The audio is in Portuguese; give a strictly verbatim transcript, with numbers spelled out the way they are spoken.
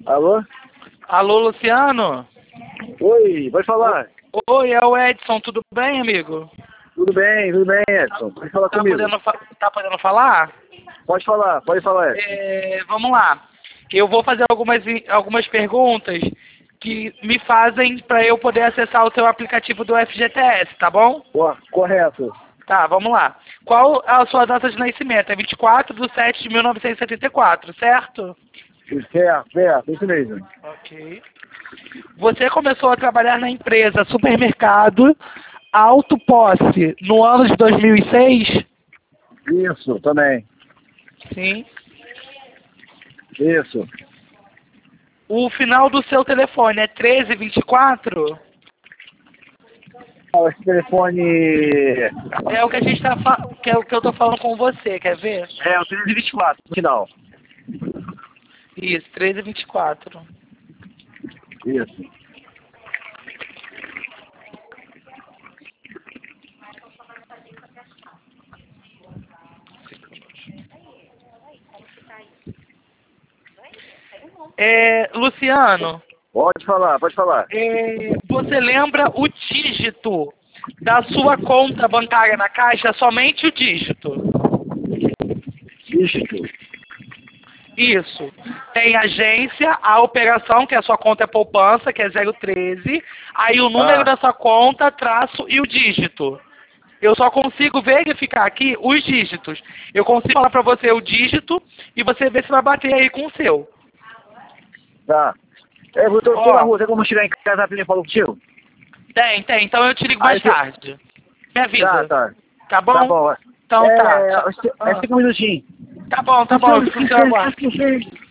Alô? Alô, Luciano? Oi, pode falar. Oi, é o Edson, tudo bem, amigo? Tudo bem, tudo bem, Edson. Pode falar Tá comigo. podendo, fa- tá podendo falar? Pode falar, pode falar, Edson. É, vamos lá. Eu vou fazer algumas, i- algumas perguntas que me fazem para eu poder acessar o seu aplicativo do F G T S, tá bom? Ó, correto. Tá, vamos lá. Qual a sua data de nascimento? É vinte e quatro de sete de mil novecentos e setenta e quatro, certo? Certo, certo, isso mesmo. Ok. Você começou a trabalhar na empresa Supermercado Auto Posse no ano de dois mil e seis? Isso, também. Sim. Isso. O final do seu telefone é treze vinte e quatro? Ó, esse telefone... É o que a gente tá fa... que é o que eu tô falando com você, quer ver? É, o treze vinte e quatro, no final. Isso, treze vinte e quatro. Isso. É, Luciano, Pode falar, pode falar. é, você lembra o dígito da sua conta bancária na Caixa? Somente o dígito. Dígito. Isso. Tem agência, a operação, que é a sua conta é poupança, que é zero treze. Aí o número Ah. da sua conta, traço e o dígito. Eu só consigo verificar aqui os dígitos. Eu consigo falar pra você o dígito e você vê se vai bater aí com o seu. Tá. É, eu tô, tô Ó. na rua, tem como chegar em casa rapidinho e falar contigo? Tem, tem. Então eu te ligo Aí mais você- tarde. Me avisa. Tá, tá. Tá bom? Tá bom. Então é, tá. É, Tchau. é cinco minutinhos. Tá bom, tá bom. Eu fico no seu aguardo.